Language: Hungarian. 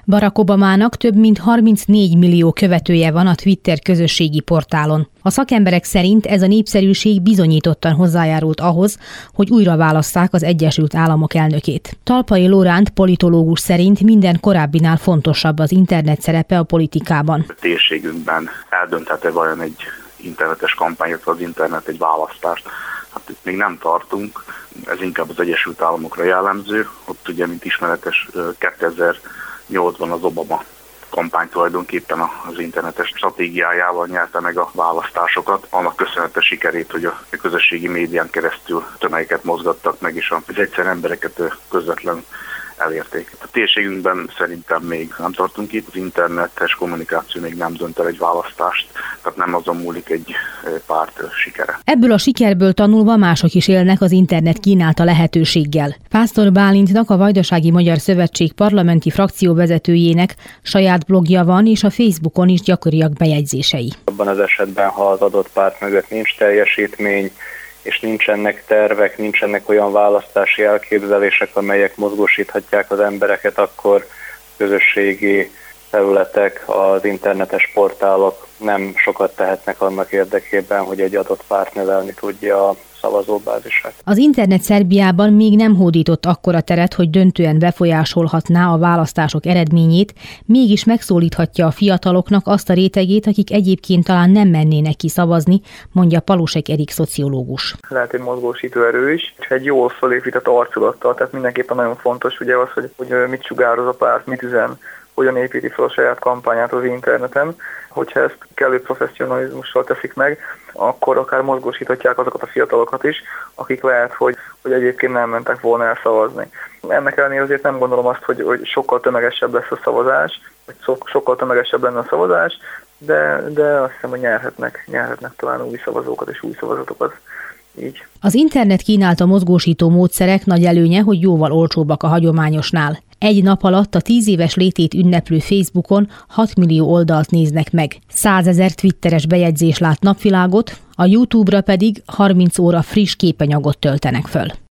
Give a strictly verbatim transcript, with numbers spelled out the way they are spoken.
Barack Obamának több mint harmincnégy millió követője van a Twitter közösségi portálon. A szakemberek szerint ez a népszerűség bizonyítottan hozzájárult ahhoz, hogy újra válasszák az Egyesült Államok elnökét. Talpai Lóránt politológus szerint minden korábbinál fontosabb az internet szerepe a politikában. A térségünkben eldönthet-e vajon egy internetes kampány, az internet egy választást? Hát itt még nem tartunk, ez inkább az Egyesült Államokra jellemző. Ott ugye, mint ismeretes, kétezer-nyolcban az Obama kampány tulajdonképpen az internetes stratégiájával nyerte meg a választásokat. Annak köszönhető sikerét, hogy a közösségi médián keresztül tömegeket mozgattak meg, és az egyszer embereket közvetlen elérték. A térségünkben szerintem még nem tartunk itt, az internetes kommunikáció még nem dönt el egy választást, tehát nem azon múlik egy párt sikere. Ebből a sikerből tanulva mások is élnek az internet kínálta lehetőséggel. Pásztor Bálintnak, a Vajdasági Magyar Szövetség parlamenti frakcióvezetőjének saját blogja van, és a Facebookon is gyakoriak bejegyzései. Abban az esetben, ha az adott párt mögött nincs teljesítmény, és nincsenek tervek, nincsenek olyan választási elképzelések, amelyek mozgósíthatják az embereket, akkor közösségi területek, az internetes portálok nem sokat tehetnek annak érdekében, hogy egy adott párt növelni tudja a szavazóbázisát. Az internet Szerbiában még nem hódított akkora teret, hogy döntően befolyásolhatná a választások eredményét, mégis megszólíthatja a fiataloknak azt a rétegét, akik egyébként talán nem mennének ki szavazni, mondja Palusek Erik szociológus. Lehet egy mozgósító erő is, és egy jól felépített arculattal, tehát mindenképpen nagyon fontos ugye az, hogy, hogy mit sugároz a párt, mit üzen, hogyan építi fel a saját kampányát az interneten. Hogyha ezt kellő professzionalizmussal teszik meg, akkor akár mozgósíthatják azokat a fiatalokat is, akik lehet, hogy, hogy egyébként nem mentek volna el szavazni. Ennek ellenére azért nem gondolom azt, hogy, hogy sokkal tömegesebb lesz a szavazás, vagy sokkal tömegesebb lenne a szavazás, de, de azt hiszem, hogy nyerhetnek, nyerhetnek talán új szavazókat és új szavazatokat. Így. Az internet kínálta mozgósító módszerek nagy előnye, hogy jóval olcsóbbak a hagyományosnál. Egy nap alatt a tíz éves létét ünneplő Facebookon hat millió oldalt néznek meg. százezer twitteres bejegyzés lát napvilágot, a YouTube-ra pedig harminc óra friss képanyagot töltenek föl.